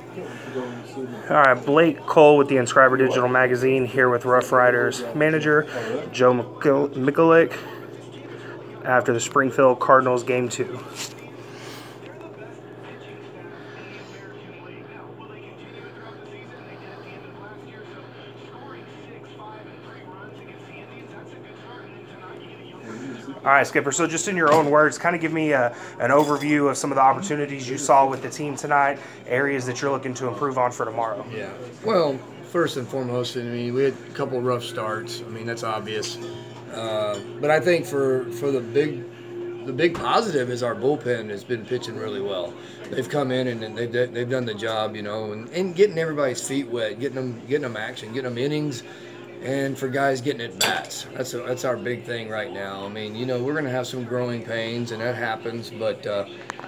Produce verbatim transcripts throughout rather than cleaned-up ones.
All right, Blake Cole with the Inscriber Digital Magazine here with Rough Riders manager Joe Mikulik after the Springfield Cardinals game two. All right, Skipper. So, just in your own words, kind of give me a, an overview of some of the opportunities you saw with the team tonight, areas that you're looking to improve on for tomorrow. Yeah. Well, first and foremost, I mean, we had a couple of rough starts. I mean, that's obvious. Uh, but I think for for the big the big positive is our bullpen has been pitching really well. They've come in and they've they've done the job, you know, and, and getting everybody's feet wet, getting them getting them action, getting them innings. And for guys getting at bats, that's a, that's our big thing right now. I mean, you know, we're going to have some growing pains, and that happens. But uh,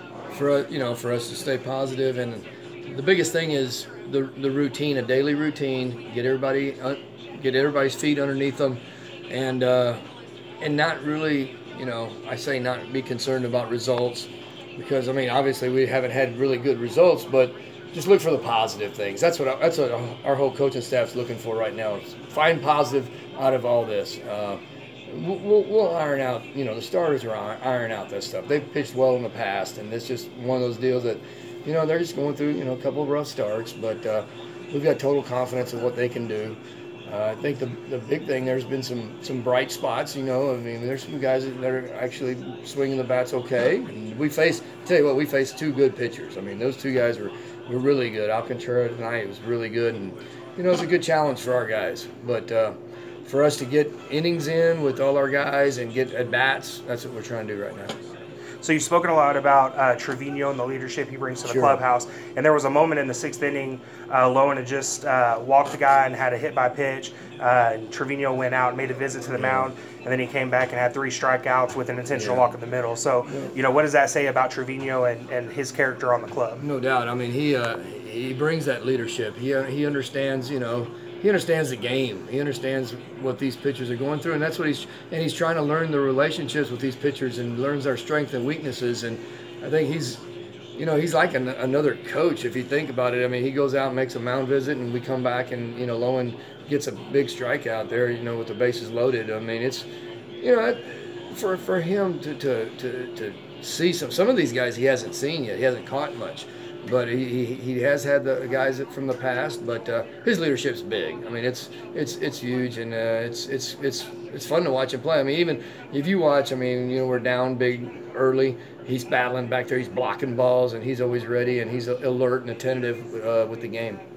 for you know, for us to stay positive, and the biggest thing is the the routine, a daily routine. Get everybody uh, get everybody's feet underneath them, and uh, and not really, you know, I say not be concerned about results, because I mean, obviously we haven't had really good results, but just look for the positive things. That's what that's what our whole coaching staff's looking for right now. Is find positive out of all this. Uh, we'll, we'll iron out. You know, the starters are iron out that stuff. They've pitched well in the past, and it's just one of those deals that, you know, they're just going through, you know, a couple of rough starts, but uh, we've got total confidence of what they can do. Uh, I think the the big thing, there's been some some bright spots. You know, I mean, there's some guys that are actually swinging the bats okay. And we faced, tell you what, we faced two good pitchers. I mean, those two guys were. We're really good. Alcantara tonight was really good, and you know it's a good challenge for our guys. But uh, for us to get innings in with all our guys and get at bats, that's what we're trying to do right now. So you've spoken a lot about uh, Trevino and the leadership he brings to the Sure. clubhouse, and there was a moment in the sixth inning, uh, Lowen had just uh, walked the guy and had a hit by pitch. Uh, and Trevino went out and made a visit to the Yeah. mound, and then he came back and had three strikeouts with an intentional Yeah. walk in the middle. So, Yeah. you know, what does that say about Trevino and, and his character on the club? No doubt. I mean, he uh, he brings that leadership. He uh, he understands. You know, he understands the game. He understands what these pitchers are going through, and that's what he's and he's trying to learn the relationships with these pitchers and learns their strengths and weaknesses. And I think he's, you know, he's like an, another coach if you think about it. I mean, he goes out and makes a mound visit, and we come back, and you know, Lowen gets a big strikeout there. You know, with the bases loaded. I mean, it's, you know, for for him to to to, to see some some of these guys he hasn't seen yet. He hasn't caught much. But he, he, he has had the guys from the past, but uh, his leadership's big. I mean, it's it's it's huge, and uh, it's it's it's it's fun to watch him play. I mean, even if you watch, I mean, you know, we're down big early. He's battling back there. He's blocking balls, and he's always ready, and he's alert and attentive uh, with the game.